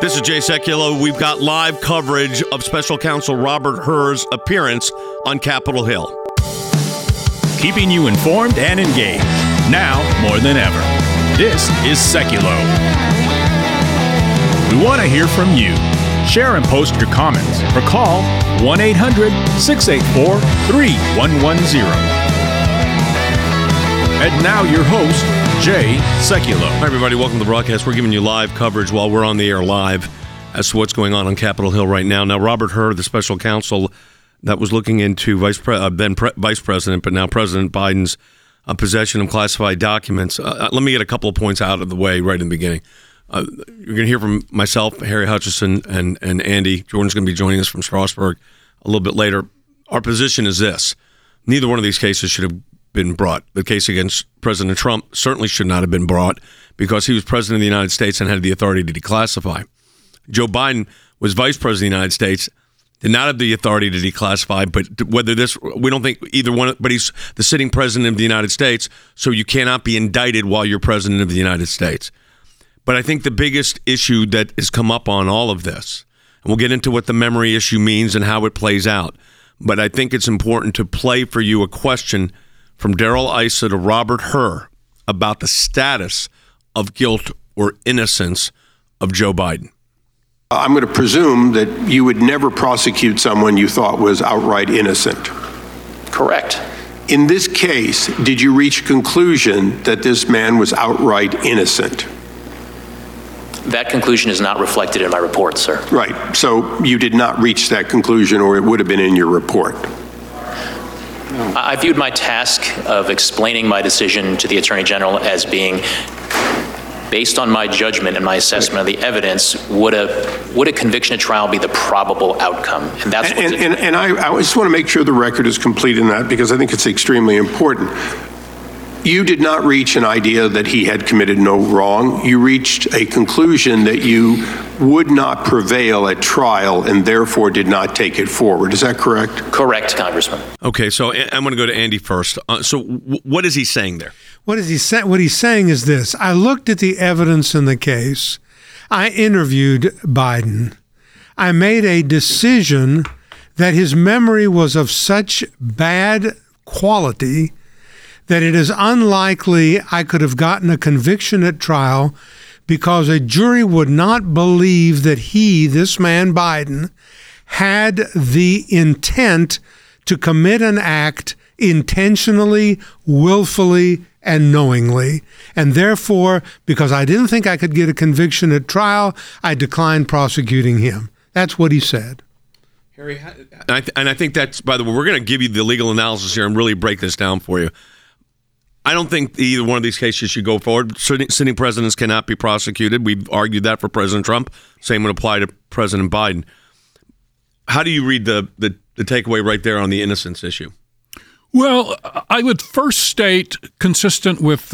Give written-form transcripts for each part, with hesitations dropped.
This is Jay Sekulow. We've got live coverage of Special Counsel Robert Hur's appearance on Capitol Hill. Keeping you informed and engaged, now more than ever. This is Sekulow. We want to hear from you. Share and post your comments or call 1-800-684-3110. And now your host, Jay Sekulow. Hi, everybody. Welcome to the broadcast. We're giving you live coverage while we're on the air live as to what's going on Capitol Hill right now. Now, Robert Hur, the special counsel that was looking into Vice President, but now President Biden's possession of classified documents. Let me get a couple of points out of the way right in the beginning. You're going to hear from myself, Harry Hutchison, and Andy. Jordan's going to be joining us from Strasbourg a little bit later. Our position is this. Neither one of these cases should have been brought. The case against President Trump certainly should not have been brought because he was president of the United States and had the authority to declassify. Joe Biden was vice president of the United States, did not have the authority to declassify, but whether this, we don't think either one, but he's the sitting president of the United States, so you cannot be indicted while you're president of the United States. But I think the biggest issue that has come up on all of this, and we'll get into what the memory issue means and how it plays out, but I think it's important to play for you a question from Darrell Issa to Robert Hur about the status of guilt or innocence of Joe Biden. I'm going to presume that you would never prosecute someone you thought was outright innocent. Correct. In this case, did you reach a conclusion that this man was outright innocent? That conclusion is not reflected in my report, sir. Right. So you did not reach that conclusion, or it would have been in your report. I viewed my task of explaining my decision to the Attorney General as being based on my judgment and my assessment of the evidence. Would a conviction at trial be the probable outcome? And that's and I just want to make sure the record is complete in that, because I think it's extremely important. You did not reach an idea that he had committed no wrong. You reached a conclusion that you would not prevail at trial and therefore did not take it forward. Is that correct? Correct, Congressman. Okay, so I'm going to go to Andy first. So what is he saying there? What he's saying is this. I looked at the evidence in the case. I interviewed Biden. I made a decision that his memory was of such bad quality that it is unlikely I could have gotten a conviction at trial, because a jury would not believe that he, this man Biden, had the intent to commit an act intentionally, willfully, and knowingly. And therefore, because I didn't think I could get a conviction at trial, I declined prosecuting him. That's what he said. Harry, and I think that's, by the way, we're going to give you the legal analysis here and really break this down for you. I don't think either one of these cases should go forward. Sitting presidents cannot be prosecuted. We've argued that for President Trump. Same would apply to President Biden. How do you read the takeaway right there on the innocence issue? Well, I would first state, consistent with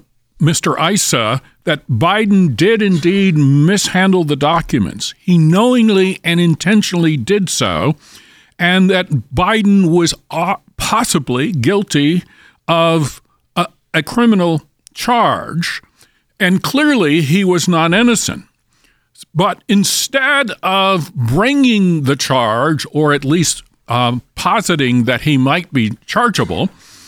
Mr. Issa, that Biden did indeed mishandle the documents. He knowingly and intentionally did so, and that Biden was possibly guilty of a criminal charge, and clearly he was not innocent. But instead of bringing the charge, or at least positing that he might be chargeable,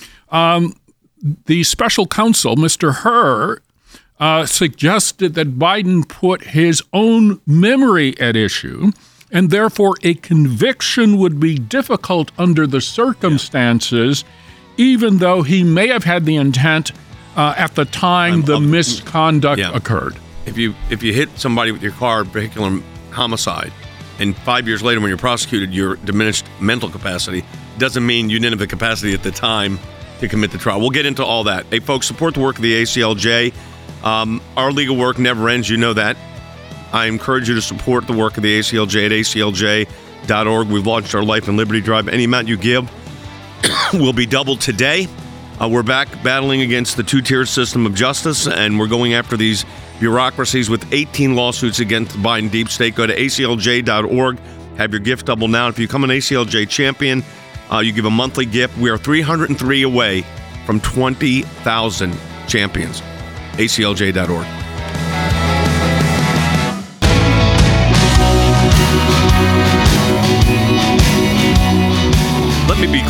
the special counsel, Mr. Hur, suggested that Biden put his own memory at issue, and therefore a conviction would be difficult under the circumstances, even though he may have had the intent at the time the misconduct occurred. If you hit somebody with your car, vehicular homicide, and 5 years later when you're prosecuted, you're diminished mental capacity, doesn't mean you didn't have the capacity at the time to commit the trial. We'll get into all that. Hey, folks, support the work of the ACLJ. Our legal work never ends. You know that. I encourage you to support the work of the ACLJ at aclj.org. We've launched our Life and Liberty Drive. Any amount you give will be doubled today. We're back battling against the two-tier system of justice, and we're going after these bureaucracies with 18 lawsuits against the Biden deep state. Go to aclj.org. Have your gift double now. If you become an ACLJ champion, you give a monthly gift. We are 303 away from 20,000 champions. aclj.org.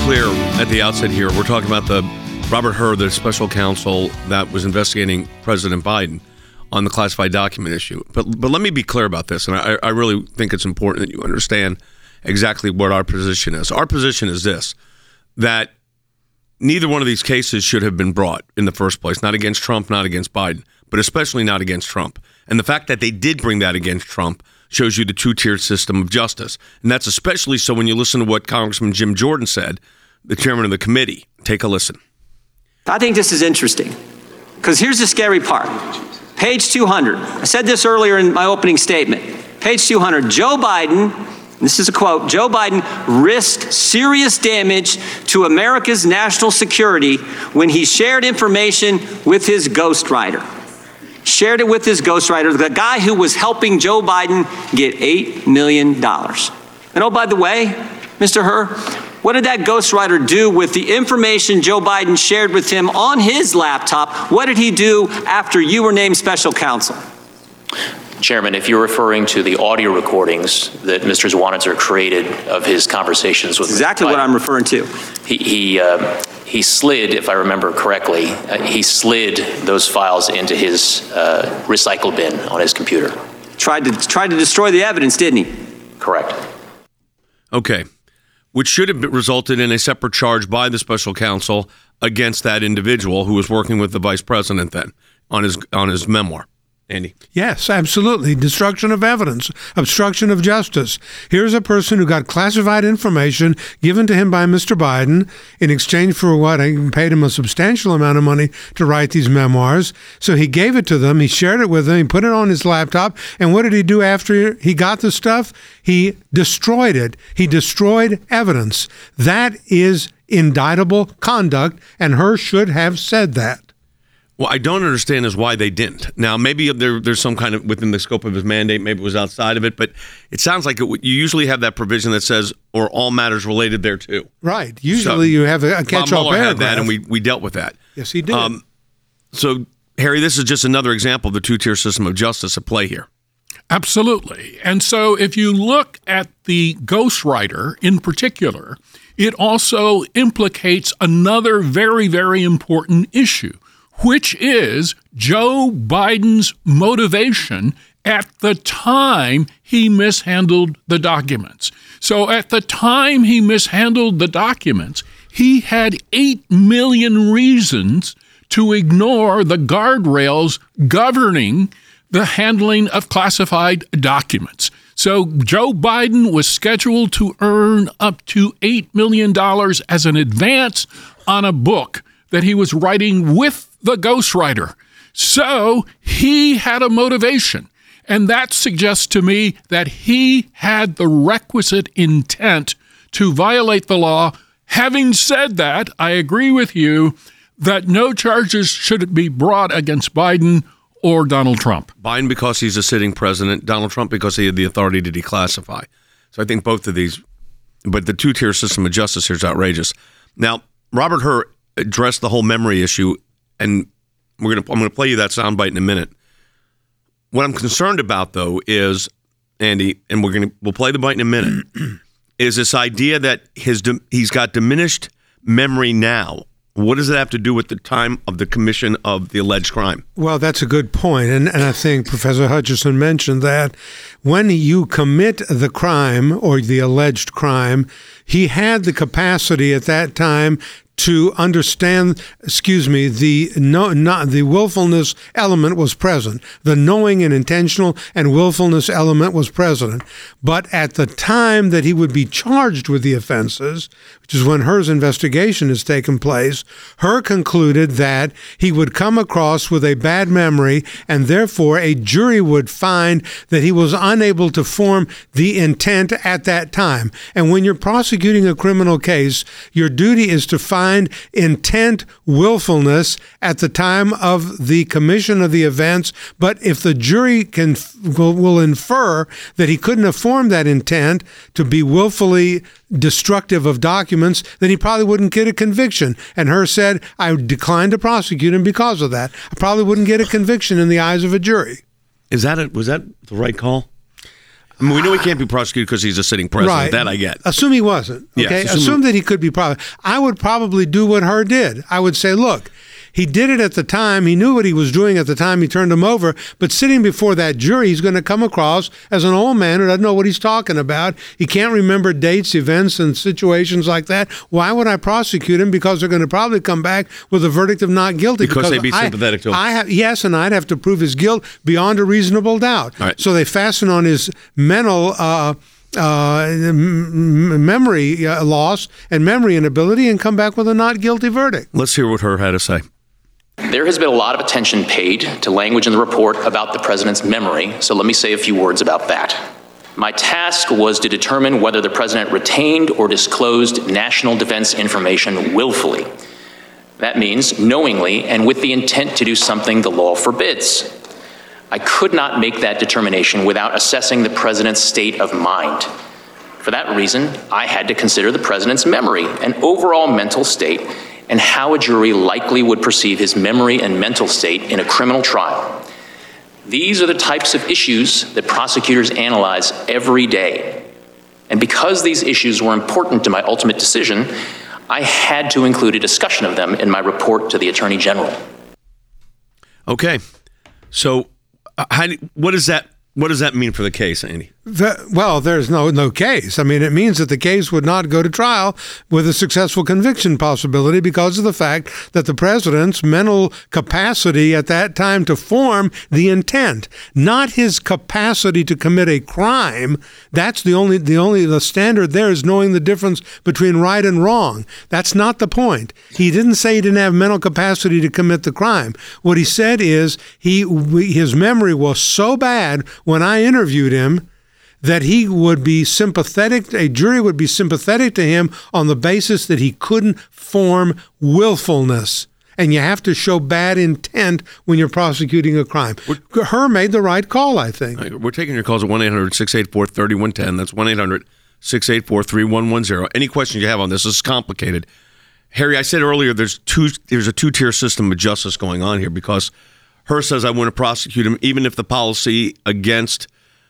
clear at the outset here, we're talking about the Robert Hur, the special counsel that was investigating President Biden on the classified document issue. But let me be clear about this, and I really think it's important that you understand exactly what our position is. Our position is this, that neither one of these cases should have been brought in the first place, not against Trump, not against Biden, but especially not against Trump. And the fact that they did bring that against Trump shows you the two-tiered system of justice. And that's especially so when you listen to what Congressman Jim Jordan said, the chairman of the committee. Take a listen. I think this is interesting because here's the scary part. Page 200. I said this earlier in my opening statement. Page 200. Joe Biden, this is a quote, Joe Biden risked serious damage to America's national security when he shared information with his ghostwriter. Shared it with his ghostwriter, the guy who was helping Joe Biden get $8 million. And oh, by the way, Mr. Hur, what did that ghostwriter do with the information Joe Biden shared with him on his laptop? What did he do after you were named special counsel? Chairman, if you're referring to the audio recordings that Mr. Zwanitzer created of his conversations with exactly what I'm referring to. He slid, if I remember correctly, he slid those files into his recycle bin on his computer. Tried to destroy the evidence, didn't he? Correct. Okay. Which should have resulted in a separate charge by the special counsel against that individual who was working with the vice president then on his memoir. Andy? Yes, absolutely. Destruction of evidence, obstruction of justice. Here's a person who got classified information given to him by Mr. Biden in exchange for what? He paid him a substantial amount of money to write these memoirs. So he gave it to them. He shared it with them. He put it on his laptop. And what did he do after he got the stuff? He destroyed it. He destroyed evidence. That is indictable conduct, and Hur should have said that. Well, I don't understand is why they didn't. Now, maybe there's some kind of within the scope of his mandate, maybe it was outside of it, but it sounds like you usually have that provision that says, or all matters related thereto. Right. Usually you have a catch-all paragraph. Had that, and we dealt with that. Yes, he did. So, Harry, this is just another example of the two-tier system of justice at play here. Absolutely. And so if you look at the ghostwriter in particular, it also implicates another very, very important issue, which is Joe Biden's motivation at the time he mishandled the documents. So at the time he mishandled the documents, he had 8 million reasons to ignore the guardrails governing the handling of classified documents. So Joe Biden was scheduled to earn up to $8 million as an advance on a book that he was writing with the ghostwriter. So he had a motivation. And that suggests to me that he had the requisite intent to violate the law. Having said that, I agree with you that no charges should be brought against Biden or Donald Trump. Biden because he's a sitting president, Donald Trump because he had the authority to declassify. So I think both of these, but the two-tier system of justice here is outrageous. Now, Robert Hur addressed the whole memory issue, and I'm going to play you that soundbite in a minute. What I'm concerned about, though, is, Andy, and we'll play the bite in a minute, is this idea that he's got diminished memory now. What does it have to do with the time of the commission of the alleged crime? Well, that's a good point. And I think Professor Hutchison mentioned that when you commit the crime or the alleged crime, he had the capacity at that time to understand, the willfulness element was present. The knowing and intentional and willfulness element was present. But at the time that he would be charged with the offenses, which is when Hur's investigation has taken place, Hur concluded that he would come across with a bad memory, and therefore a jury would find that he was unable to form the intent at that time. And when you're prosecuting a criminal case, your duty is to find intent, willfulness at the time of the commission of the events. But if the jury will infer that he couldn't have formed that intent to be willfully destructive of documents, then he probably wouldn't get a conviction. And Hur said, I declined to prosecute him because of that. I probably wouldn't get a conviction in the eyes of a jury. Was that the right call? I mean, we know he can't be prosecuted because he's a sitting president. Right. That I get. Assume he wasn't. Okay. Yes, assume that he could be I would probably do what Hur did. I would say, look, he did it at the time. He knew what he was doing at the time he turned him over. But sitting before that jury, he's going to come across as an old man who doesn't know what he's talking about. He can't remember dates, events, and situations like that. Why would I prosecute him? Because they're going to probably come back with a verdict of not guilty. Because they'd be sympathetic to him. Yes, and I'd have to prove his guilt beyond a reasonable doubt. Right. So they fasten on his mental memory loss and memory inability and come back with a not guilty verdict. Let's hear what Hur had to say. There has been a lot of attention paid to language in the report about the president's memory, so let me say a few words about that. My task was to determine whether the president retained or disclosed national defense information willfully. That means knowingly and with the intent to do something the law forbids. I could not make that determination without assessing the president's state of mind. For that reason, I had to consider the president's memory and overall mental state and how a jury likely would perceive his memory and mental state in a criminal trial. These are the types of issues that prosecutors analyze every day. And because these issues were important to my ultimate decision, I had to include a discussion of them in my report to the Attorney General. Okay. So what does that mean for the case, Andy? Well, there's no case. I mean, it means that the case would not go to trial with a successful conviction possibility because of the fact that the president's mental capacity at that time to form the intent, not his capacity to commit a crime. That's the standard there is knowing the difference between right and wrong. That's not the point. He didn't say he didn't have mental capacity to commit the crime. What he said is his memory was so bad when I interviewed him that he would be sympathetic, a jury would be sympathetic to him on the basis that he couldn't form willfulness. And you have to show bad intent when you're prosecuting a crime. Hur made the right call, I think. We're taking your calls at 1-800-684-3110. That's 1-800-684-3110. Any questions you have on this? This is complicated. Harry, I said earlier there's a two-tier system of justice going on here because Hur says I want to prosecute him even if the policy against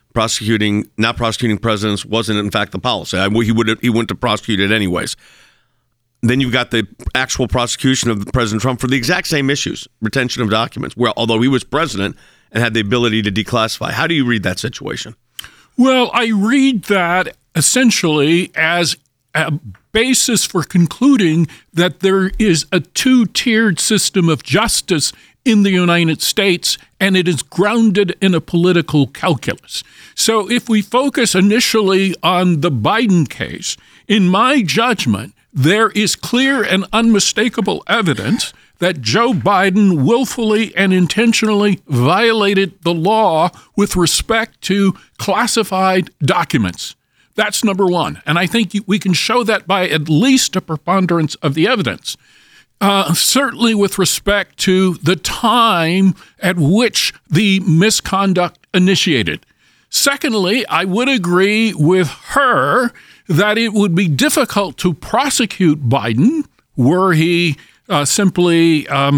not prosecuting presidents wasn't in fact the policy. He wouldn't have prosecuted anyways. Then you've got the actual prosecution of President Trump for the exact same issues, retention of documents, where although he was president and had the ability to declassify. How do you read that situation? Well, I read that essentially as a basis for concluding that there is a two-tiered system of justice in the United States, and it is grounded in a political calculus. So if we focus initially on the Biden case, in my judgment, there is clear and unmistakable evidence that Joe Biden willfully and intentionally violated the law with respect to classified documents. That's number one. And I think we can show that by at least a preponderance of the evidence. Certainly with respect to the time at which the misconduct initiated. Secondly, I would agree with Hur that it would be difficult to prosecute Biden were he simply a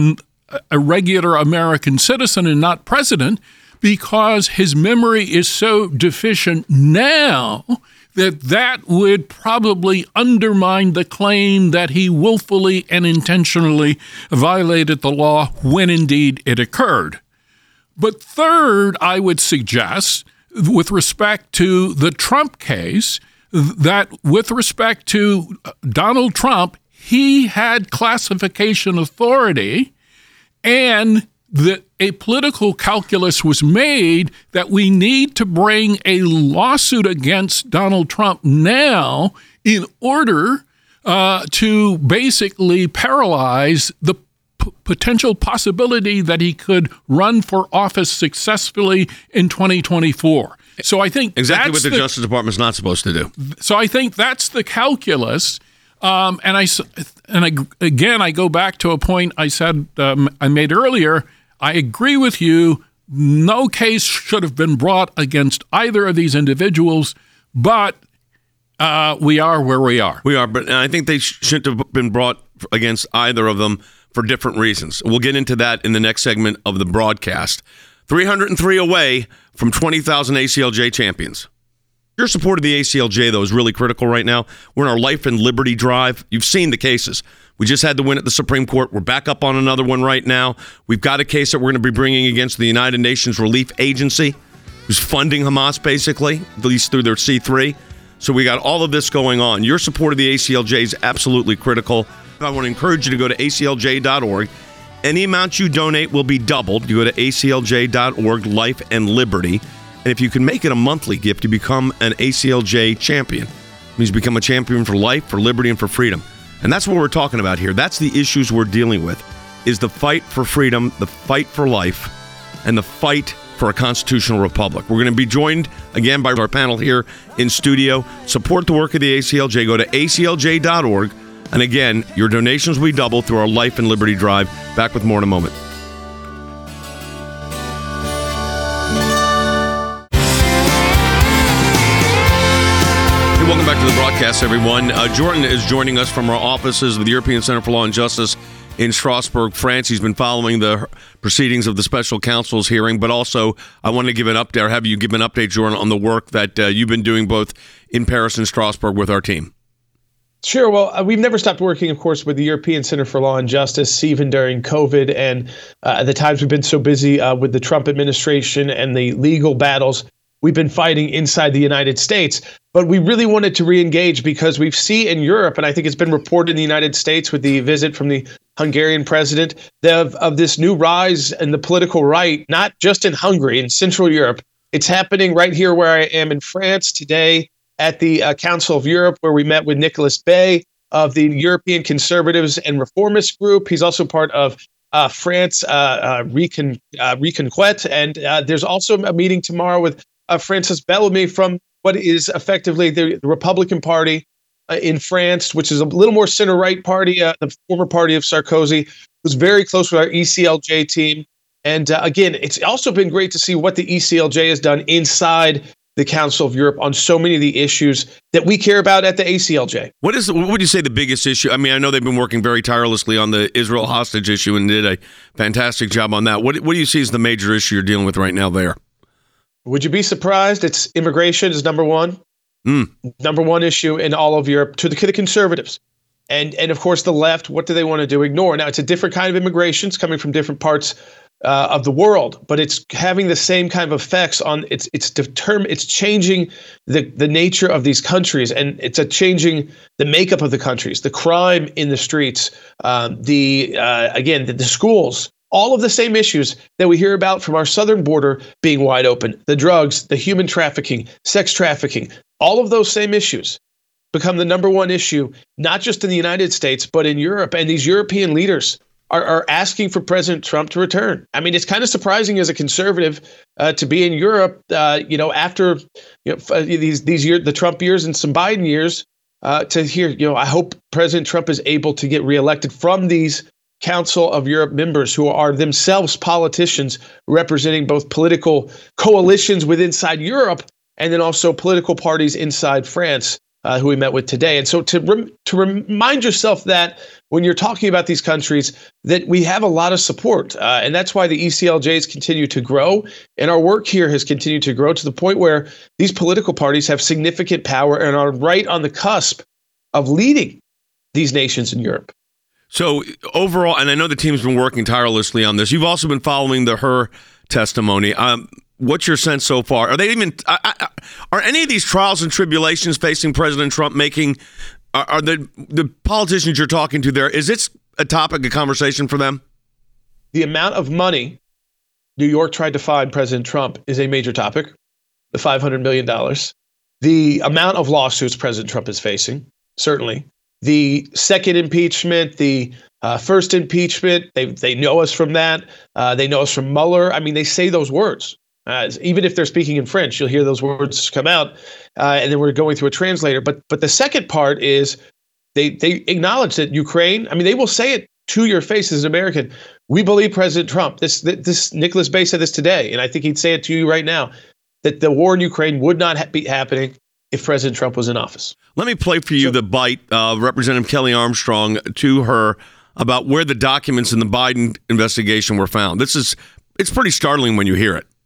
regular American citizen and not president, because his memory is so deficient now that would probably undermine the claim that he willfully and intentionally violated the law when indeed it occurred. But third, I would suggest, with respect to the Trump case, that with respect to Donald Trump, he had classification authority, and that a political calculus was made that we need to bring a lawsuit against Donald Trump now in order to basically paralyze the potential possibility that he could run for office successfully in 2024. So I think exactly what the Justice Department's not supposed to do. So I think that's the calculus. I go back to a point I said I made earlier. I agree with you. No case should have been brought against either of these individuals, but we are where we are. We are, but I think they shouldn't have been brought against either of them for different reasons. We'll get into that in the next segment of the broadcast. 303 away from 20,000 ACLJ champions. Your support of the ACLJ, though, is really critical right now. We're in our life and liberty drive. You've seen the cases. We just had the win at the Supreme Court. We're back up on another one right now. We've got a case that we're going to be bringing against the United Nations Relief Agency, who's funding Hamas, basically, at least through their C3. So we got all of this going on. Your support of the ACLJ is absolutely critical. I want to encourage you to go to aclj.org. Any amount you donate will be doubled. You go to aclj.org, Life and Liberty. And if you can make it a monthly gift, you become an ACLJ champion. It means you become a champion for life, for liberty, and for freedom. And that's what we're talking about here. That's the issues we're dealing with, is the fight for freedom, the fight for life, and the fight for a constitutional republic. We're going to be joined again by our panel here in studio. Support the work of the ACLJ. Go to aclj.org. And again, your donations will be doubled through our Life and Liberty Drive. Back with more in a moment. Welcome back to the broadcast, everyone. Jordan is joining us from our offices of the European Center for Law and Justice in Strasbourg, France. He's been following the proceedings of the special counsel's hearing, but also I want to give an update, or have you give an update, Jordan, on the work that you've been doing both in Paris and Strasbourg with our team. Sure. Well, we've never stopped working, of course, with the European Center for Law and Justice, even during COVID and the times we've been so busy with the Trump administration and the legal battles we've been fighting inside the United States. But we really wanted to re-engage because we see in Europe, and I think it's been reported in the United States with the visit from the Hungarian president, of this new rise in the political right, not just in Hungary, in Central Europe. It's happening right here where I am in France today at the Council of Europe, where we met with Nicolas Bay of the European Conservatives and Reformists group. He's also part of France Reconquête. And there's also a meeting tomorrow with Francis Bellamy from what is effectively the Republican Party in France, which is a little more center-right party, the former party of Sarkozy, who's very close with our ECLJ team. And again, it's also been great to see what the ECLJ has done inside the Council of Europe on so many of the issues that we care about at the ACLJ. What would you say the biggest issue? I mean, I know they've been working very tirelessly on the Israel hostage issue and did a fantastic job on that. What do you see as the major issue you're dealing with right now there? Would you be surprised? It's immigration is number one. Number one issue in all of Europe to the conservatives. And of course, the left, what do they want to do? Ignore. Now, it's a different kind of immigration. It's coming from different parts of the world, but it's having the same kind of effects on it's changing the nature of these countries, and it's changing the makeup of the countries, the crime in the streets, the schools. All of the same issues that we hear about from our southern border being wide open, the drugs, the human trafficking, sex trafficking, all of those same issues become the number one issue, not just in the United States, but in Europe. And these European leaders are asking for President Trump to return. I mean, it's kind of surprising as a conservative to be in Europe, after the Trump years and some Biden years, to hear, I hope President Trump is able to get reelected from these Council of Europe members who are themselves politicians representing both political coalitions inside Europe and then also political parties inside France, who we met with today. And so to remind yourself that when you're talking about these countries, that we have a lot of support. And that's why the ECLJs continue to grow. And our work here has continued to grow to the point where these political parties have significant power and are right on the cusp of leading these nations in Europe. So overall, and I know the team's been working tirelessly on this, you've also been following her testimony. What's your sense so far? Are any of these trials and tribulations facing President Trump are the politicians you're talking to there, is it a topic of conversation for them? The amount of money New York tried to fine President Trump is a major topic, the $500 million. The amount of lawsuits President Trump is facing, certainly. The second impeachment, the first impeachment, they know us from that. They know us from Mueller. I mean, they say those words. Even if they're speaking in French, you'll hear those words come out, and then we're going through a translator. But the second part is they acknowledge that Ukraine, I mean, they will say it to your face as an American. We believe President Trump. This Nicolas Bay said this today, and I think he'd say it to you right now, that the war in Ukraine would not be happening if President Trump was in office. Let me play for you the bite of Representative Kelly Armstrong to her about where the documents in the Biden investigation were found. It's pretty startling when you hear it.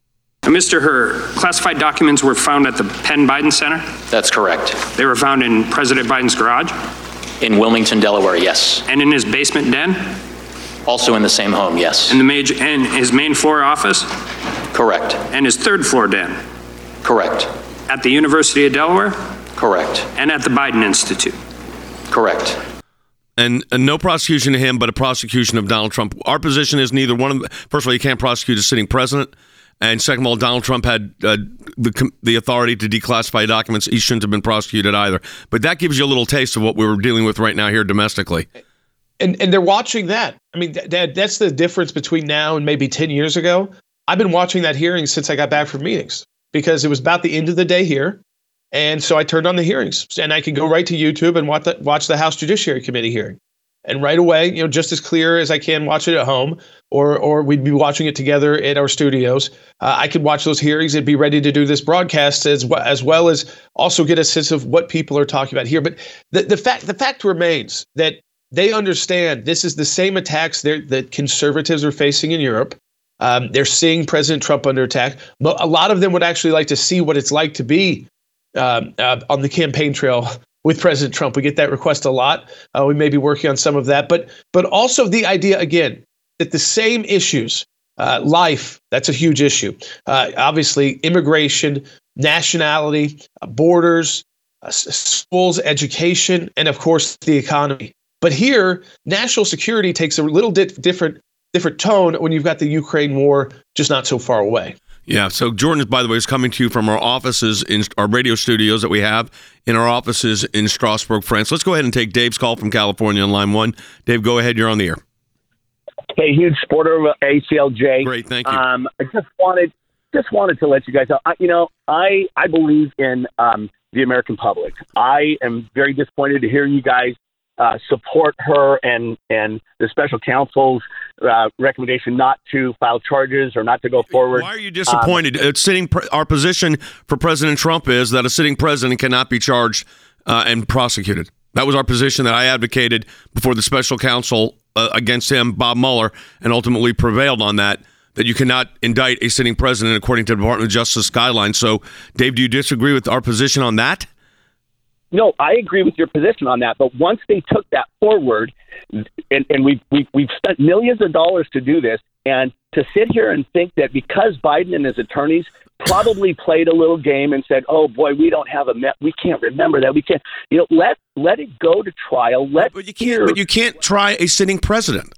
Now, Mr. Hur, classified documents were found at the Penn Biden Center? That's correct. They were found in President Biden's garage? In Wilmington, Delaware, yes. And in his basement den? Also in the same home, yes. And his main floor office? Correct. And his third floor den? Correct. At the University of Delaware? Correct. And at the Biden Institute? Correct. And no prosecution of him, but a prosecution of Donald Trump. Our position is neither one of them. First of all, you can't prosecute a sitting president. And second of all, Donald Trump had the authority to declassify documents. He shouldn't have been prosecuted either. But that gives you a little taste of what we're dealing with right now here domestically. And they're watching that. I mean, that's the difference between now and maybe 10 years ago. I've been watching that hearing since I got back from meetings because it was about the end of the day here. And so I turned on the hearings, and I can go right to YouTube and watch the House Judiciary Committee hearing. And right away, just as clear as I can watch it at home, or we'd be watching it together at our studios. I could watch those hearings and be ready to do this broadcast as well as also get a sense of what people are talking about here. But the fact remains that they understand this is the same attacks that conservatives are facing in Europe. They're seeing President Trump under attack. A lot of them would actually like to see what it's like to be on the campaign trail with President Trump. We get that request a lot. We may be working on some of that, but also the idea again that the same issues, life, that's a huge issue. Obviously, immigration, nationality, borders, schools, education, and of course the economy. But here, national security takes a little different tone when you've got the Ukraine war just not so far away. Yeah, so Jordan, by the way, is coming to you from our offices in our radio studios that we have in our offices in Strasbourg, France. Let's go ahead and take Dave's call from California on line 1. Dave, go ahead. You're on the air. Hey, huge supporter of ACLJ. Great, thank you. I just wanted to let you guys know. I believe in the American public. I am very disappointed to hear you guys support her and the special counsel's recommendation not to file charges or not to go forward. Why are you disappointed? Our position for President Trump is that a sitting president cannot be charged and prosecuted. That was our position that I advocated before the special counsel against him, Bob Mueller, and ultimately prevailed on that you cannot indict a sitting president according to the Department of Justice guidelines. So, Dave, do you disagree with our position on that? No, I agree with your position on that. But once they took that forward, and we've spent millions of dollars to do this, and to sit here and think that because Biden and his attorneys probably played a little game and said, "Oh boy, we don't have we can't remember that. We can't." Let it go to trial. But you can't try a sitting president.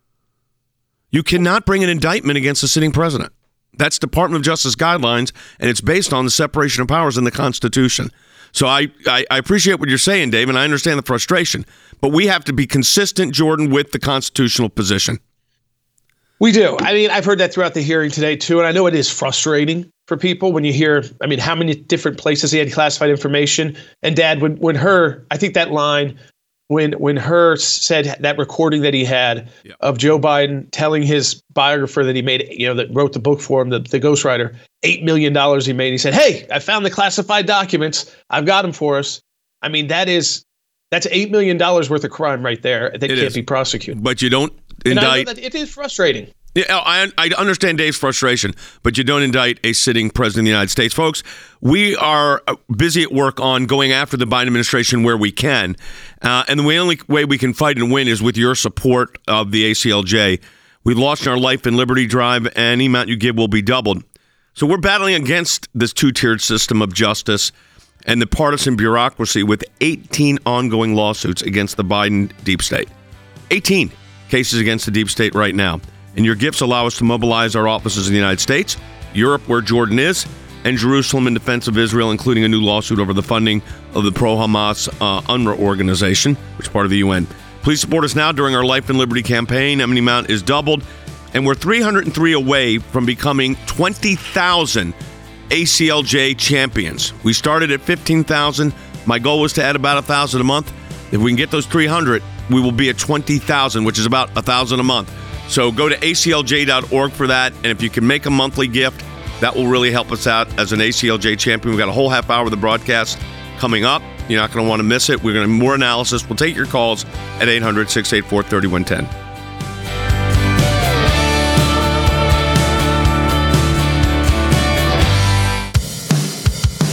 You cannot bring an indictment against a sitting president. That's Department of Justice guidelines, and it's based on the separation of powers in the Constitution. So I appreciate what you're saying, Dave, and I understand the frustration. But we have to be consistent, Jordan, with the constitutional position. We do. I mean, I've heard that throughout the hearing today, too. And I know it is frustrating for people when you hear, how many different places he had classified information. And Dad, when I think that line, when Hur said that recording that he had of Joe Biden telling his biographer that he made, that wrote the book for him, the ghostwriter, $8 million he made. He said, "Hey, I found the classified documents. I've got them for us." I mean, that's $8 million worth of crime right there that can't be prosecuted. But you don't indict. And I know that it is frustrating. Yeah, I understand Dave's frustration, but you don't indict a sitting president of the United States. Folks, we are busy at work on going after the Biden administration where we can. And the only way we can fight and win is with your support of the ACLJ. We launched our Life and Liberty Drive, and any amount you give will be doubled. So we're battling against this two-tiered system of justice and the partisan bureaucracy with 18 ongoing lawsuits against the Biden deep state. 18 cases against the deep state right now. And your gifts allow us to mobilize our offices in the United States, Europe, where Jordan is, and Jerusalem in defense of Israel, including a new lawsuit over the funding of the pro-Hamas UNRWA organization, which is part of the UN. Please support us now during our Life and Liberty campaign. Any amount is doubled, and we're 303 away from becoming 20,000 ACLJ champions. We started at 15,000. My goal was to add about 1,000 a month. If we can get those 300, we will be at 20,000, which is about 1,000 a month. So go to aclj.org for that, and if you can make a monthly gift, that will really help us out as an ACLJ champion. We've got a whole half hour of the broadcast coming up. You're not going to want to miss it. We're going to have more analysis. We'll take your calls at 800-684-3110.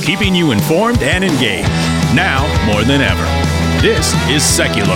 keeping you informed and engaged. Now more than ever. This is Sekulow.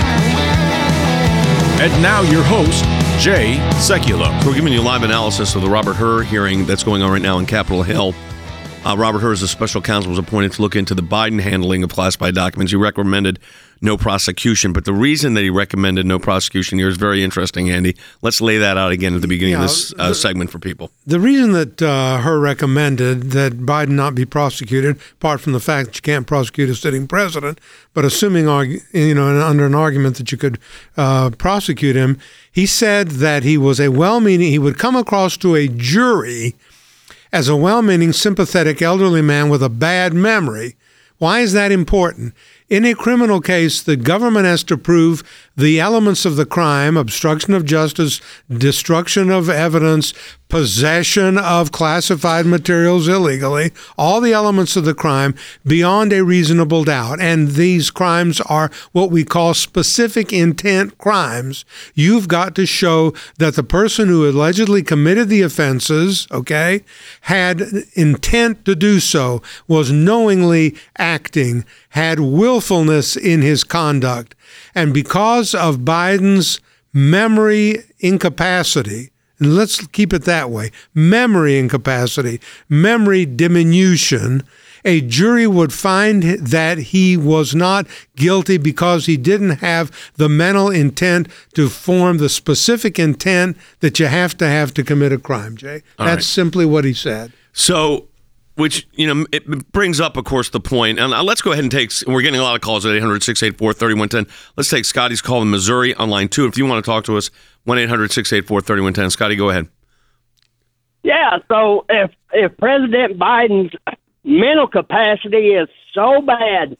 And now your host, Jay Sekulow. We're giving you a live analysis of the Robert Hur hearing that's going on right now in Capitol Hill. Robert Hur, as a special counsel, was appointed to look into the Biden handling of classified documents. He recommended no prosecution, but the reason that he recommended no prosecution here is very interesting, Andy. Let's lay that out again at the beginning of this segment for people. The reason that Hur recommended that Biden not be prosecuted, apart from the fact that you can't prosecute a sitting president, but assuming under an argument that you could prosecute him, he said that he was he would come across to a jury as a well-meaning, sympathetic elderly man with a bad memory. Why is that important? In a criminal case, the government has to prove the elements of the crime: obstruction of justice, destruction of evidence, possession of classified materials illegally, all the elements of the crime beyond a reasonable doubt. And these crimes are what we call specific intent crimes. You've got to show that the person who allegedly committed the offenses, had intent to do so, was knowingly acting, had willfulness in his conduct. And because of Biden's memory incapacity, and let's keep it that way, memory incapacity, memory diminution, a jury would find that he was not guilty because he didn't have the mental intent to form the specific intent that you have to commit a crime, Jay. That's simply what he said. So, which, it brings up, of course, the point. And let's go ahead and we're getting a lot of calls at 800-684-3110. Let's take Scotty's call in Missouri on line 2. If you want to talk to us, 1-800-684-3110. Scotty, go ahead. Yeah, so if President Biden's mental capacity is so bad,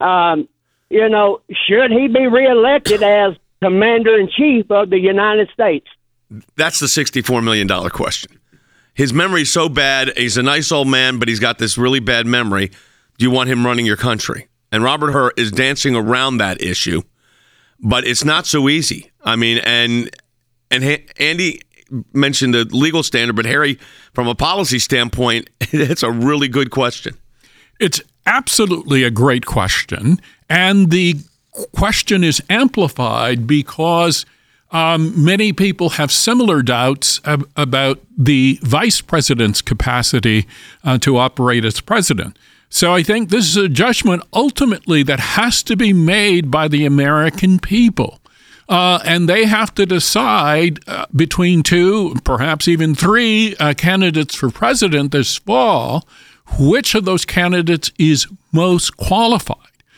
should he be reelected as Commander-in-Chief of the United States? That's the $64 million question. His memory's so bad. He's a nice old man, but he's got this really bad memory. Do you want him running your country? And Robert Hur is dancing around that issue, but it's not so easy. I mean, and Andy mentioned the legal standard, but Harry, from a policy standpoint, it's a really good question. It's absolutely a great question, and the question is amplified because many people have similar doubts about the vice president's capacity to operate as president. So I think this is a judgment ultimately that has to be made by the American people. And they have to decide between 2, perhaps even 3 candidates for president this fall, which of those candidates is most qualified.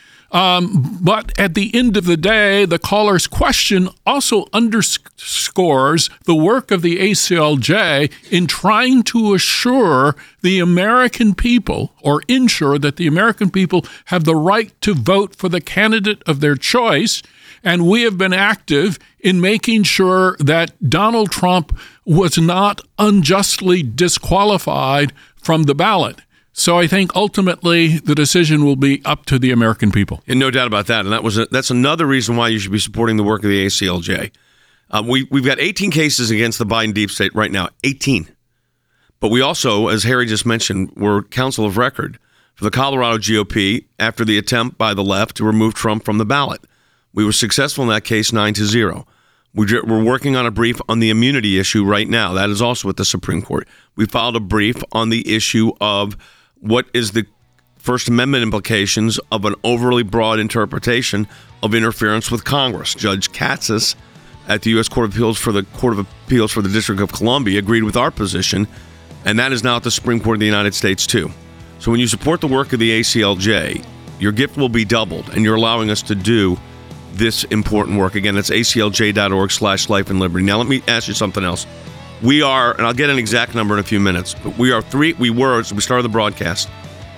But at the end of the day, the caller's question also underscores the work of the ACLJ in trying to assure the American people, or ensure that the American people have the right to vote for the candidate of their choice. And we have been active in making sure that Donald Trump was not unjustly disqualified from the ballot. So I think ultimately the decision will be up to the American people. And no doubt about that. And that's another reason why you should be supporting the work of the ACLJ. We've got 18 cases against the Biden deep state right now, 18. But we also, as Harry just mentioned, were counsel of record for the Colorado GOP after the attempt by the left to remove Trump from the ballot. We were successful in that case 9-0. We're working on a brief on the immunity issue right now. That is also at the Supreme Court. We filed a brief on the issue of what is the First Amendment implications of an overly broad interpretation of interference with Congress. Judge Katsas at the U.S. Court of Appeals for the District of Columbia agreed with our position, and that is now at the Supreme Court of the United States too. So when you support the work of the ACLJ, your gift will be doubled, and you're allowing us to do this important work. Again, that's aclj.org/life and liberty. Now let me ask you something else. We are, and I'll get an exact number in a few minutes, but we started the broadcast,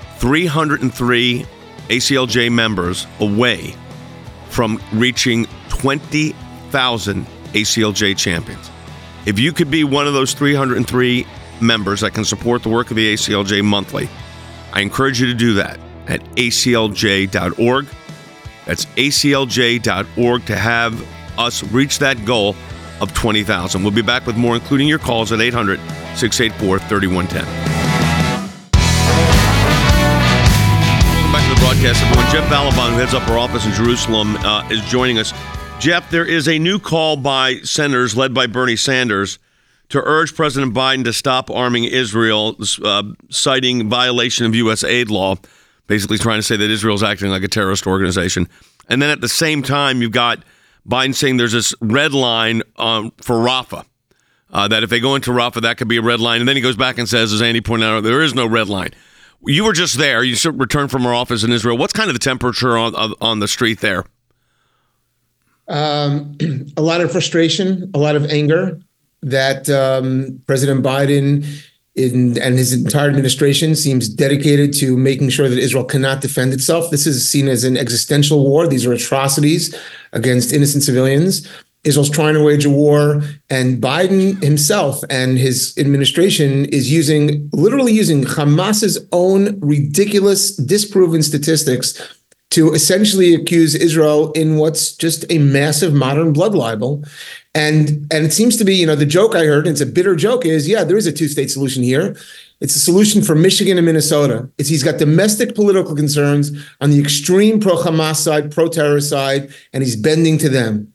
303 ACLJ members away from reaching 20,000 ACLJ champions. If you could be one of those 303 members that can support the work of the ACLJ monthly, I encourage you to do that at aclj.org. That's aclj.org to have us reach that goal of 20,000. We'll be back with more, including your calls at 800-684-3110. podcast, everyone. Jeff Balaban, who heads up our office in Jerusalem, is joining us. Jeff, there is a new call by senators led by Bernie Sanders to urge President Biden to stop arming Israel, citing violation of U.S. aid law, basically trying to say that Israel is acting like a terrorist organization. And then at the same time, you've got Biden saying there's this red line for Rafah, that if they go into Rafah, that could be a red line. And then he goes back and says, as Andy pointed out, there is no red line. You were just there. You returned from our office in Israel. What's kind of the temperature on the street there? A lot of frustration, a lot of anger that President Biden and his entire administration seems dedicated to making sure that Israel cannot defend itself. This is seen as an existential war. These are atrocities against innocent civilians. Israel's trying to wage a war, and Biden himself and his administration is literally using Hamas's own ridiculous, disproven statistics to essentially accuse Israel in what's just a massive modern blood libel. And it seems to be, the joke I heard, and it's a bitter joke, is, there is a two-state solution here. It's a solution for Michigan and Minnesota. He's got domestic political concerns on the extreme pro-Hamas side, pro-terrorist side, and he's bending to them.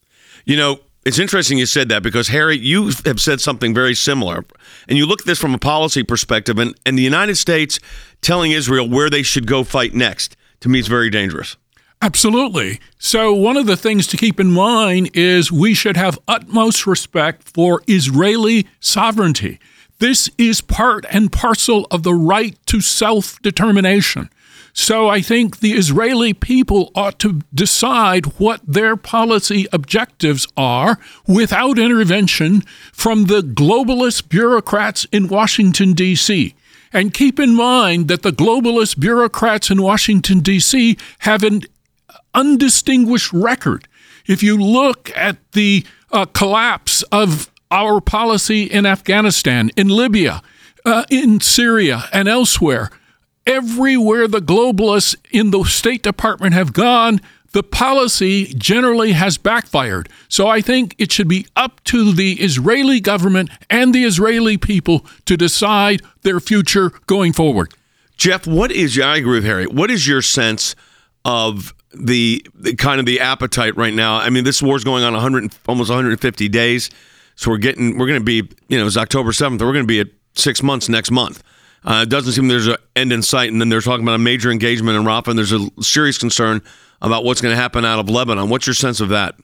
It's interesting you said that because, Harry, you have said something very similar. And you look at this from a policy perspective, and the United States telling Israel where they should go fight next, to me, is very dangerous. Absolutely. So one of the things to keep in mind is we should have utmost respect for Israeli sovereignty. This is part and parcel of the right to self-determination. So I think the Israeli people ought to decide what their policy objectives are without intervention from the globalist bureaucrats in Washington, D.C. And keep in mind that the globalist bureaucrats in Washington, D.C. have an undistinguished record. If you look at the collapse of our policy in Afghanistan, in Libya, in Syria, and elsewhere, everywhere the globalists in the State Department have gone, the policy generally has backfired. So I think it should be up to the Israeli government and the Israeli people to decide their future going forward. Jeff, I agree with Harry. What is your sense of the kind of the appetite right now? I mean, this war's going on almost 150 days. So we're going to be, it's October 7th. We're going to be at 6 months next month. It doesn't seem there's an end in sight. And then they're talking about a major engagement in Rafah, and there's a serious concern about what's going to happen out of Lebanon. What's your sense of that?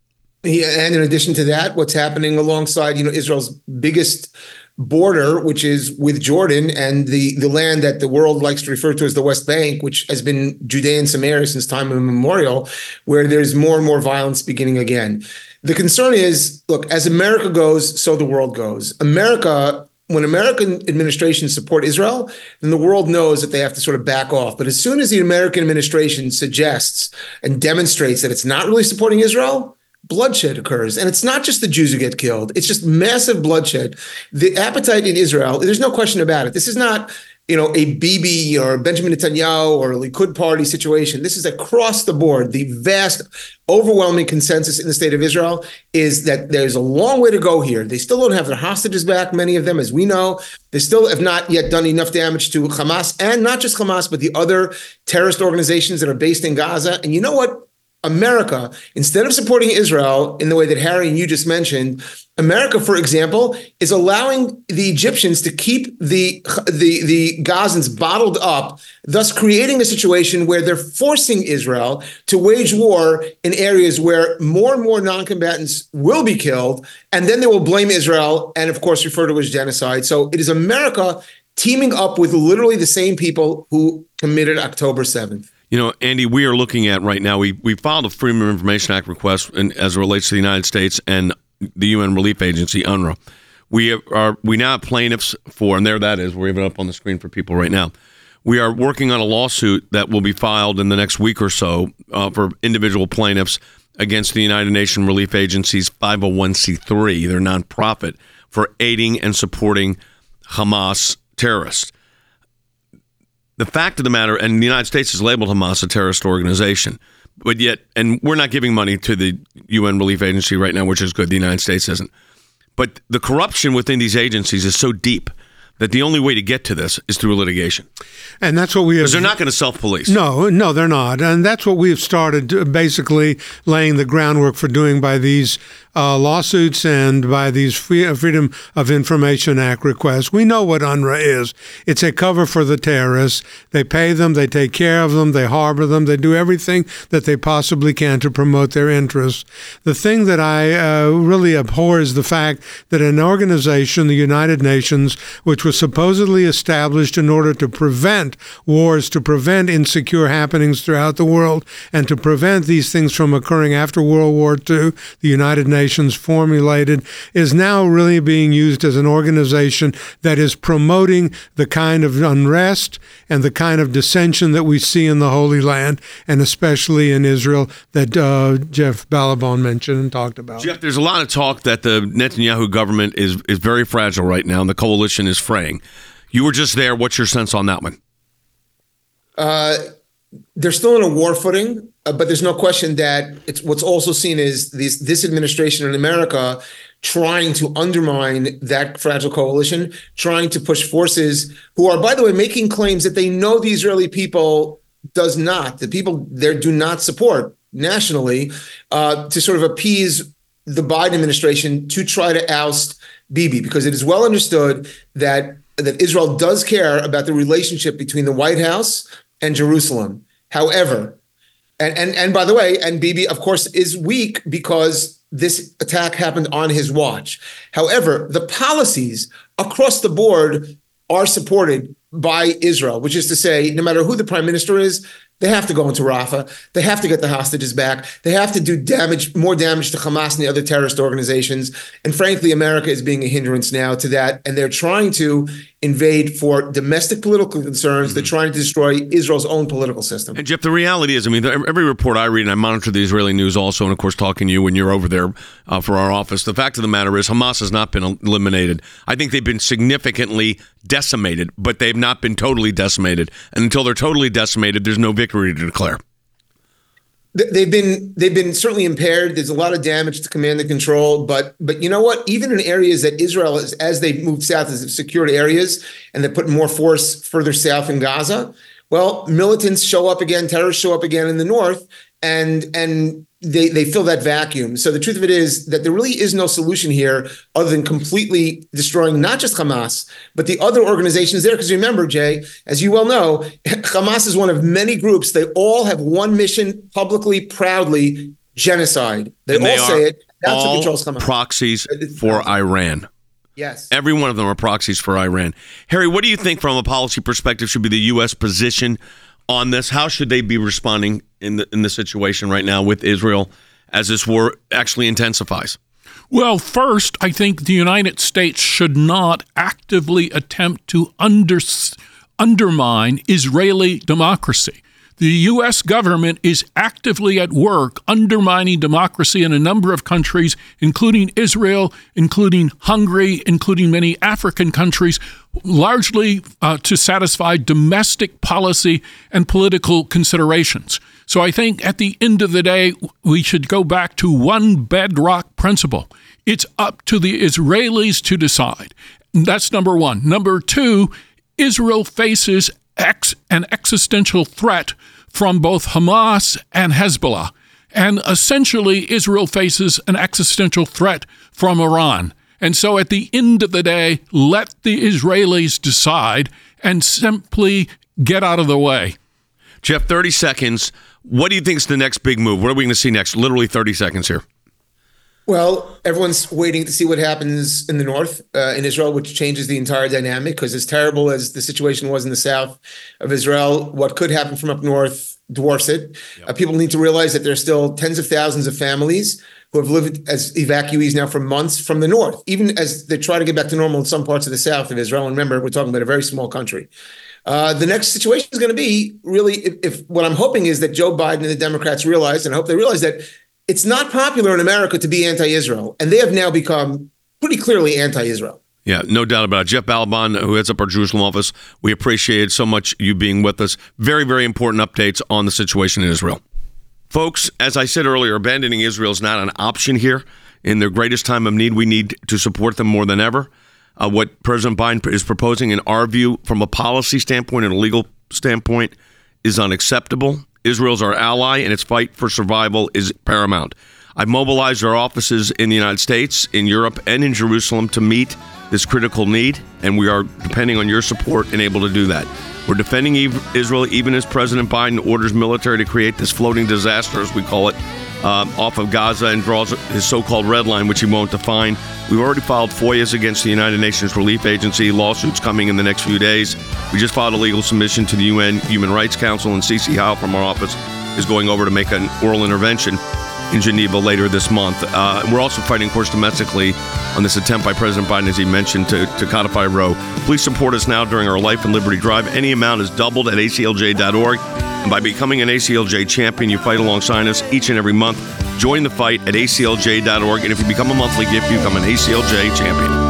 Yeah, and in addition to that, what's happening alongside, Israel's biggest border, which is with Jordan, and the land that the world likes to refer to as the West Bank, which has been Judean Samaria since time immemorial, where there's more and more violence beginning again. The concern is, look, as America goes, so the world goes. When American administrations support Israel, then the world knows that they have to sort of back off. But as soon as the American administration suggests and demonstrates that it's not really supporting Israel, bloodshed occurs. And it's not just the Jews who get killed. It's just massive bloodshed. The appetite in Israel, there's no question about it. This is not, a Bibi or Benjamin Netanyahu or Likud party situation. This is across the board. The vast, overwhelming consensus in the state of Israel is that there's a long way to go here. They still don't have their hostages back, many of them, as we know. They still have not yet done enough damage to Hamas, and not just Hamas, but the other terrorist organizations that are based in Gaza. And you know what? America, instead of supporting Israel in the way that Harry and you just mentioned, America, for example, is allowing the Egyptians to keep the Gazans bottled up, thus creating a situation where they're forcing Israel to wage war in areas where more and more non-combatants will be killed, and then they will blame Israel and, of course, refer to it as genocide. So it is America teaming up with literally the same people who committed October 7th. Andy, we are looking at right now, we filed a Freedom of Information Act request as it relates to the United States and the UN Relief Agency, UNRWA. We now have plaintiffs for, and there that is, we're even up on the screen for people right now. We are working on a lawsuit that will be filed in the next week or so for individual plaintiffs against the United Nations Relief Agency's 501c3, their nonprofit, for aiding and supporting Hamas terrorists. The fact of the matter, and the United States has labeled Hamas a terrorist organization, but yet, and we're not giving money to the UN Relief Agency right now, which is good. The United States isn't. But the corruption within these agencies is so deep that the only way to get to this is through litigation. And that's what we have. Because they're not going to self-police. No, they're not. And that's what we have started basically laying the groundwork for doing by these lawsuits and by these Freedom of Information Act requests. We know what UNRWA is. It's a cover for the terrorists. They pay them, they take care of them, they harbor them, they do everything that they possibly can to promote their interests. The thing that I really abhor is the fact that an organization, the United Nations, which was supposedly established in order to prevent wars, to prevent insecure happenings throughout the world, and to prevent these things from occurring after World War II, the United Nations formulated, is now really being used as an organization that is promoting the kind of unrest and the kind of dissension that we see in the Holy Land, and especially in Israel, that Jeff Balaban mentioned and talked about. Jeff, there's a lot of talk that the Netanyahu government is very fragile right now, and the coalition is fraying. You were just there. What's your sense on that one? They're still on a war footing, but there's no question that it's what's also seen is this administration in America trying to undermine that fragile coalition, trying to push forces who are, by the way, making claims that they know the Israeli people the people there do not support nationally, to sort of appease the Biden administration to try to oust Bibi, because it is well understood that Israel does care about the relationship between the White House and Jerusalem. However, and by the way, and Bibi, of course, is weak because this attack happened on his watch. However, the policies across the board are supported by Israel, which is to say, no matter who the prime minister is, they have to go into Rafah. They have to get the hostages back. They have to do more damage to Hamas and the other terrorist organizations. And frankly, America is being a hindrance now to that. And they're trying to invade for domestic political concerns. They're trying to destroy Israel's own political system. And Jeff, the reality is, I mean, every report I read, and I monitor the Israeli news also, and of course talking to you when you're over there for our office, the fact of the matter is Hamas has not been eliminated. I think they've been significantly decimated, but they've not been totally decimated. And until they're totally decimated, there's no victory to declare. They've been certainly impaired. There's a lot of damage to command and control, but you know what? Even in areas that Israel is, as they moved south, has secured areas, and they put more force further south in Gaza. Well, militants show up again, terrorists show up again in the north, and they fill that vacuum. So the truth of it is that there really is no solution here other than completely destroying not just Hamas, but the other organizations there. Because remember, Jay, as you well know, Hamas is one of many groups. They all have one mission, publicly, proudly: genocide. They all say it. That's what controls Hamas. Proxies for Iran. Yes. Every one of them are proxies for Iran. Harry, what do you think from a policy perspective should be the U.S. position on this? How should they be responding in the situation right now with Israel as this war actually intensifies? Well, first, I think the United States should not actively attempt to undermine Israeli democracy. The U.S. government is actively at work undermining democracy in a number of countries, including Israel, including Hungary, including many African countries, largely to satisfy domestic policy and political considerations. So I think at the end of the day, we should go back to one bedrock principle. It's up to the Israelis to decide. That's number one. Number two, Israel faces an existential threat from both Hamas and Hezbollah. And essentially, Israel faces an existential threat from Iran. And so at the end of the day, let the Israelis decide and simply get out of the way. Jeff, 30 seconds. What do you think is the next big move? What are we going to see next? Literally 30 seconds here. Well, everyone's waiting to see what happens in the north, in Israel, which changes the entire dynamic, because as terrible as the situation was in the south of Israel, what could happen from up north dwarfs it. Yep. People need to realize that there are still tens of thousands of families who have lived as evacuees now for months from the north, even as they try to get back to normal in some parts of the south of Israel. And remember, we're talking about a very small country. The next situation is going to be really, if what I'm hoping is that Joe Biden and the Democrats realize, and I hope they realize that it's not popular in America to be anti-Israel, and they have now become pretty clearly anti-Israel. Yeah, no doubt about it. Jeff Balaban, who heads up our Jerusalem office, we appreciate so much you being with us. Very, very important updates on the situation in Israel. Folks, as I said earlier, abandoning Israel is not an option here. In their greatest time of need, we need to support them more than ever. What President Biden is proposing, in our view, from a policy standpoint and a legal standpoint, is unacceptable. Israel's our ally, and its fight for survival is paramount. I've mobilized our offices in the United States, in Europe, and in Jerusalem to meet this critical need, and we are depending on your support and able to do that. We're defending Israel even as President Biden orders military to create this floating disaster, as we call it, off of Gaza and draws his so-called red line, which he won't define. We've already filed FOIAs against the United Nations Relief Agency, lawsuits coming in the next few days. We just filed a legal submission to the UN Human Rights Council, and CeCe Howe from our office is going over to make an oral intervention in Geneva later this month. And we're also fighting, of course, domestically on this attempt by President Biden, as he mentioned, to codify Roe. Please support us now during our Life and Liberty Drive. Any amount is doubled at aclj.org. And by becoming an ACLJ champion, you fight alongside us each and every month. Join the fight at aclj.org. And if you become a monthly gift, you become an ACLJ champion.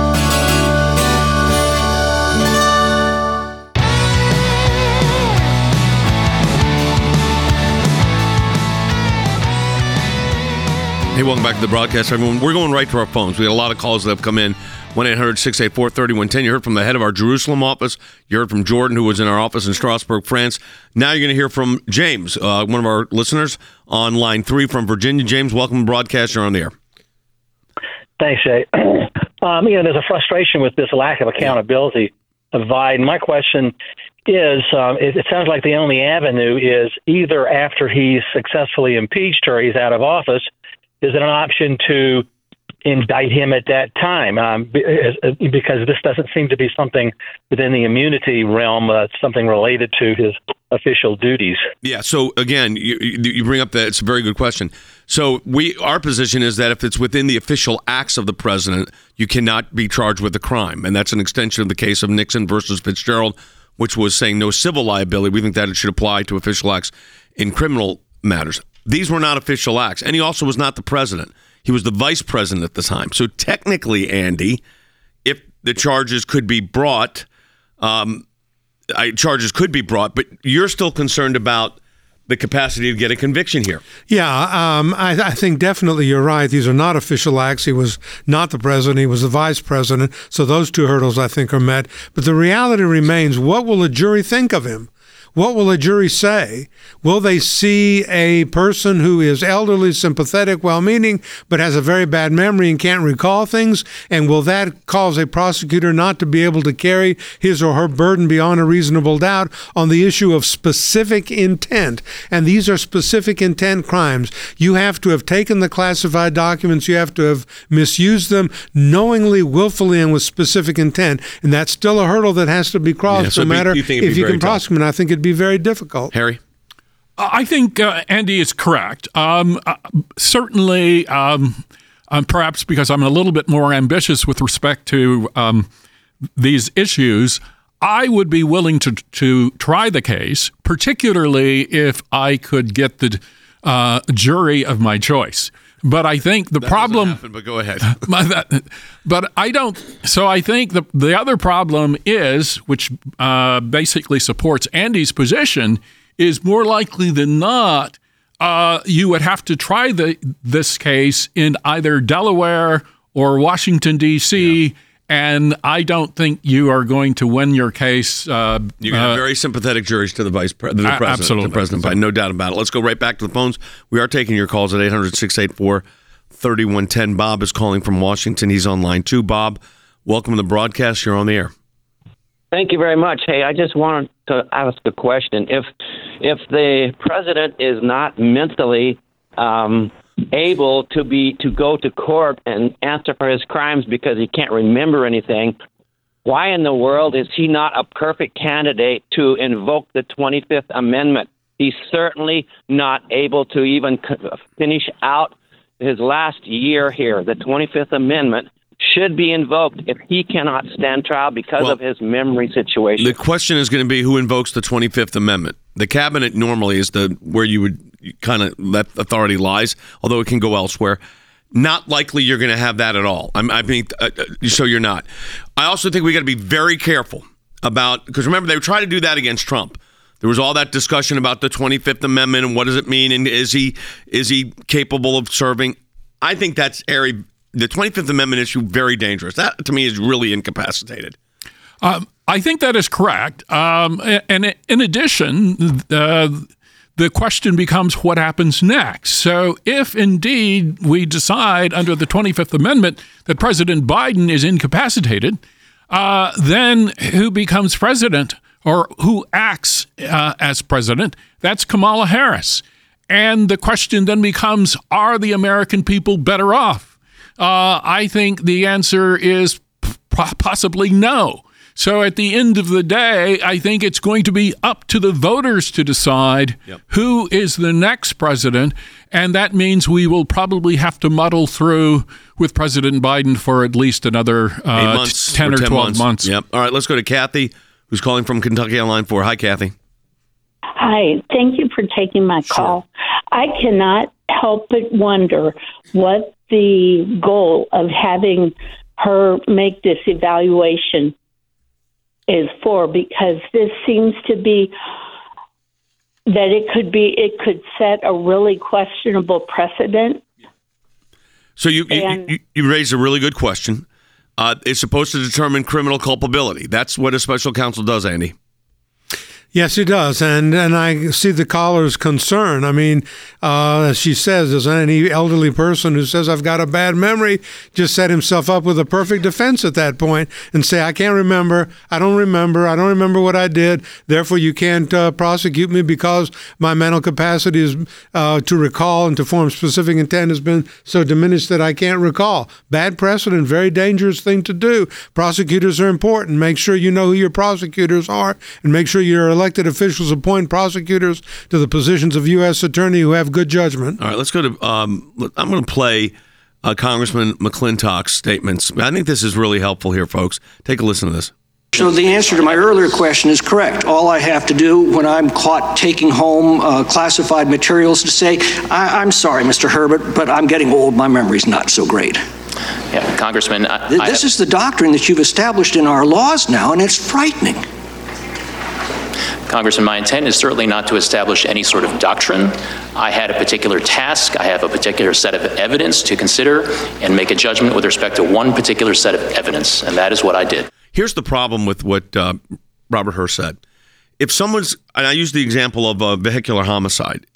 Hey, welcome back to the broadcast, everyone. We're going right to our phones. We had a lot of calls that have come in. 1-800-684-3110. You heard from the head of our Jerusalem office. You heard from Jordan, who was in our office in Strasbourg, France. Now you're going to hear from James, one of our listeners, on line 3 from Virginia. James, welcome to the broadcast. You're on the air. Thanks, Jay. There's a frustration with this lack of accountability of Biden. My question is, it sounds like the only avenue is either after he's successfully impeached or he's out of office. Is it an option to indict him at that time? Because this doesn't seem to be something within the immunity realm, something related to his official duties. Yeah, so again, you bring up that. It's a very good question. So our position is that if it's within the official acts of the president, you cannot be charged with a crime. And that's an extension of the case of Nixon versus Fitzgerald, which was saying no civil liability. We think that it should apply to official acts in criminal matters. These were not official acts. And he also was not the president. He was the vice president at the time. So technically, Andy, if the charges could be brought, but you're still concerned about the capacity to get a conviction here. Yeah, I think definitely you're right. These are not official acts. He was not the president. He was the vice president. So those two hurdles, I think, are met. But the reality remains, what will a jury think of him? What will a jury say? Will they see a person who is elderly, sympathetic, well-meaning, but has a very bad memory and can't recall things? And will that cause a prosecutor not to be able to carry his or her burden beyond a reasonable doubt on the issue of specific intent? And these are specific intent crimes. You have to have taken the classified documents. You have to have misused them knowingly, willfully, and with specific intent. And that's still a hurdle that has to be crossed, no matter if you can prosecute. I think it'd be very difficult. Harry? I think Andy is correct. Certainly, perhaps because I'm a little bit more ambitious with respect to these issues, I would be willing to try the case, particularly if I could get the jury of my choice. But I think the problem. Happen, but go ahead. But I don't. So I think the other problem is, which basically supports Andy's position, is more likely than not, you would have to try this case in either Delaware or Washington, D.C., yeah. And I don't think you are going to win your case. You're going to have very sympathetic juries to the president, absolutely. To President Biden, no doubt about it. Let's go right back to the phones. We are taking your calls at 800-684-3110. Bob is calling from Washington. He's on line 2. Bob, welcome to the broadcast. You're on the air. Thank you very much. Hey, I just wanted to ask a question. If the president is not mentally able to go to court and answer for his crimes because he can't remember anything, why in the world is he not a perfect candidate to invoke the 25th Amendment? He's certainly not able to even finish out his last year here. The 25th Amendment should be invoked if he cannot stand trial because of his memory situation. The question is going to be who invokes the 25th Amendment. The cabinet normally is where you would kind of let authority lies, although it can go elsewhere. Not likely you're going to have that at all. So you're not. I also think we got to be very careful about, because remember, they tried to do that against Trump. There was all that discussion about the 25th Amendment and what does it mean, and is he capable of serving? I think that's the 25th Amendment issue, very dangerous. That, to me, is really incapacitated. I think that is correct. And in addition, the question becomes what happens next. So if indeed we decide under the 25th Amendment that President Biden is incapacitated, then who becomes president or who acts as president? That's Kamala Harris. And the question then becomes, are the American people better off? I think the answer is possibly no. So at the end of the day, I think it's going to be up to the voters to decide who is the next president. And that means we will probably have to muddle through with President Biden for at least another 10 or 12 months. Yep. All right, let's go to Kathy, who's calling from Kentucky on line 4. Hi, Kathy. Hi. Thank you for taking my call. I cannot help but wonder what the goal of having her make this evaluation is for, because this seems to be that it could set a really questionable precedent. So you raised a really good question. It's supposed to determine criminal culpability. That's what a special counsel does, Andy. Yes, it does. And I see the caller's concern. I mean, as she says, there's any elderly person who says, I've got a bad memory, just set himself up with a perfect defense at that point and say, I can't remember. I don't remember what I did. Therefore, you can't prosecute me because my mental capacity is to recall and to form specific intent has been so diminished that I can't recall. Bad precedent, very dangerous thing to do. Prosecutors are important. Make sure you know who your prosecutors are and make sure you're elected officials appoint prosecutors to the positions of U.S. attorney who have good judgment. All right, let's go to, I'm going to play Congressman McClintock's statements. I think this is really helpful here, folks. Take a listen to this. So the answer to my earlier question is correct. All I have to do when I'm caught taking home classified materials to say, I'm sorry, Mr. Herbert, but I'm getting old. My memory's not so great. Yeah, Congressman. This is the doctrine that you've established in our laws now, and it's frightening. Congressman, my intent is certainly not to establish any sort of doctrine. I had a particular task. I have a particular set of evidence to consider and make a judgment with respect to one particular set of evidence, and that is what I did. Here's the problem with what Robert Hur said. If someone's, and I use the example of a vehicular homicide.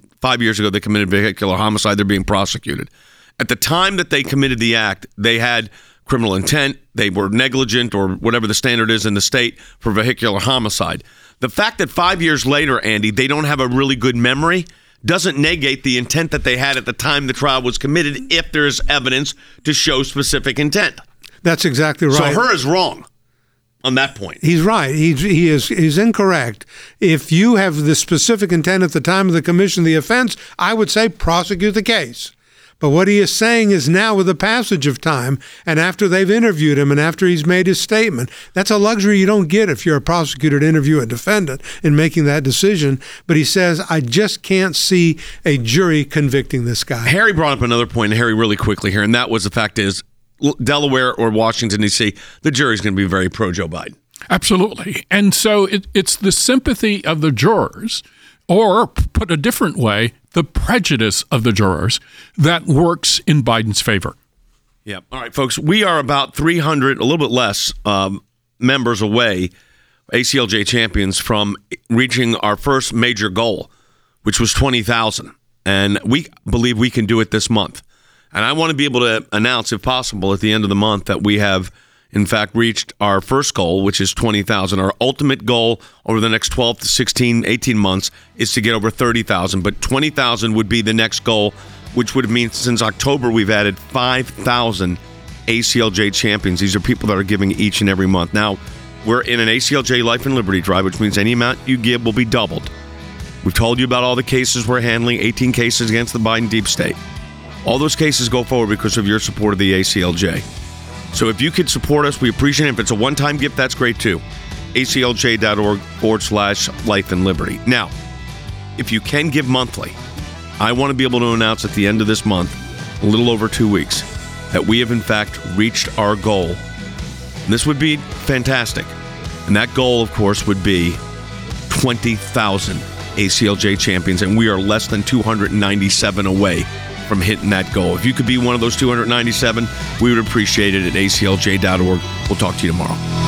5 years ago, they committed vehicular homicide. They're being prosecuted. At the time that they committed the act, they had criminal intent. They were negligent or whatever the standard is in the state for vehicular homicide. The fact that 5 years later, Andy, they don't have a really good memory doesn't negate the intent that they had at the time the trial was committed if there's evidence to show specific intent. That's exactly right. So Hur is wrong on that point. He's right. He's incorrect. If you have the specific intent at the time of the commission of the offense, I would say prosecute the case. But what he is saying is now with the passage of time and after they've interviewed him and after he's made his statement, that's a luxury you don't get if you're a prosecutor to interview a defendant in making that decision. But he says, I just can't see a jury convicting this guy. Harry brought up another point, Harry, really quickly here, and that was the fact is Delaware or Washington, D.C., the jury's going to be very pro-Joe Biden. Absolutely. And so it's the sympathy of the jurors, or put a different way, the prejudice of the jurors that works in Biden's favor. Yeah. All right, folks, we are about 300, a little bit less, members away, ACLJ champions, from reaching our first major goal, which was 20,000. And we believe we can do it this month. And I want to be able to announce, if possible, at the end of the month that we have, in fact, reached our first goal, which is 20,000. Our ultimate goal over the next 12 to 16, 18 months is to get over 30,000. But 20,000 would be the next goal, which would mean since October we've added 5,000 ACLJ champions. These are people that are giving each and every month. Now, we're in an ACLJ Life and Liberty Drive, which means any amount you give will be doubled. We've told you about all the cases we're handling, 18 cases against the Biden deep state. All those cases go forward because of your support of the ACLJ. So if you could support us, we appreciate it. If it's a one-time gift, that's great too. ACLJ.org/life and liberty. Now, if you can give monthly, I want to be able to announce at the end of this month, a little over 2 weeks, that we have in fact reached our goal. And this would be fantastic. And that goal, of course, would be 20,000 ACLJ champions. And we are less than 297 away from hitting that goal. If you could be one of those 297, we would appreciate it at aclj.org. We'll talk to you tomorrow.